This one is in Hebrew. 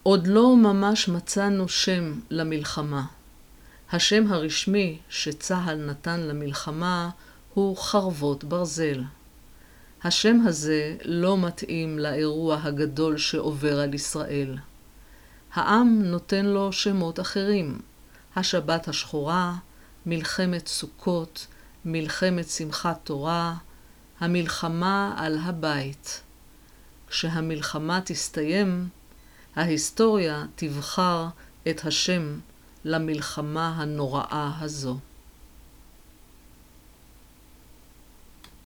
עוד לא ממש מצאנו שם למלחמה. השם הרשמי שצהל נתן למלחמה הוא חרבות ברזל. השם הזה לא מתאים לאירוע הגדול שעובר על ישראל. העם נותן לו שמות אחרים: השבת השחורה, מלחמת סוכות, מלחמת שמחת תורה, המלחמה על הבית. כשהמלחמה תסתיים, ההיסטוריה תבחר את השם למלחמה הנוראה הזו.